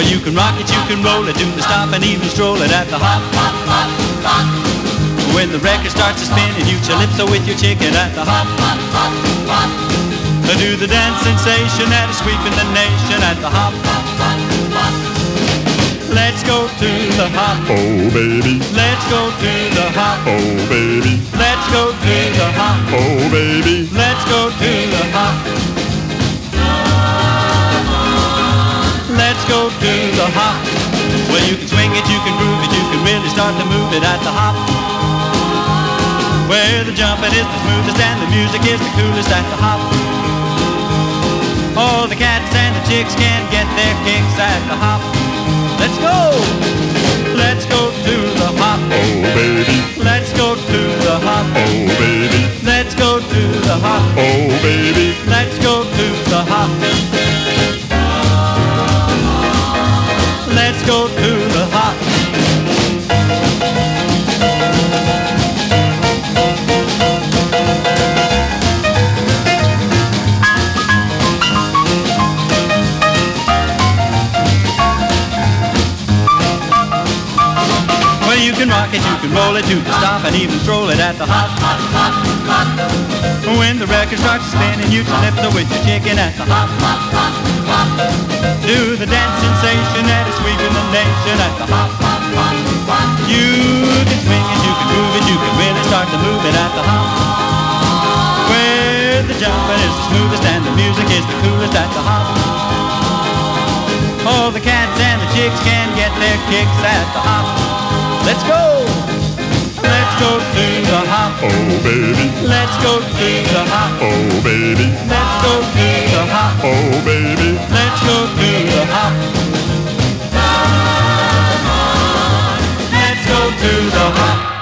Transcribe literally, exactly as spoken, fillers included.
Well, you can rock it, you can roll it, do the stop and even stroll it at the hop, hop, hop, hop. When the record starts to spin and you calypso with your chicken at the hop, hop, hop, hop. Do the dance sensation that is sweeping the nation at the hop, hop, hop, hop. Let's go to the hop, oh baby. Let's go to the hop, oh baby. Let's go to the hop, oh baby. Let's go to the hop. Let's go to the hop. Well, you can swing it, you can groove it, you can really start to move it at the hop. Where the jumping is the smoothest and the music is the coolest at the hop. All the cats and the chicks can get their kicks at the hop. Let's go! Let's go to the hop. Oh baby. Let's go to the hop. Oh baby. Let's go to the hop. Oh baby. Let's go to the hop. Let's go to the hop. Well, you can rock it, you can roll it, you can stop and even stroll it at the hop, hop, hop, hop. When the record starts to spin and you calypso with your chicken at the hop, hop, hop, hop. Do the dance sensation that is sweeping the nation at the hop, hop, hop, hop. You can swing it, you can groove it, you can really start to move it at the hop. Where the jumping is the smoothest and the music is the coolest at the hop. All the cats and the chicks can get their kicks at the hop. Let's go! Let's go to the hop. Oh baby. Let's go to the hop. Oh baby. Let's go to the hop. Oh baby. Let's go to the hop. Let's go to the hop.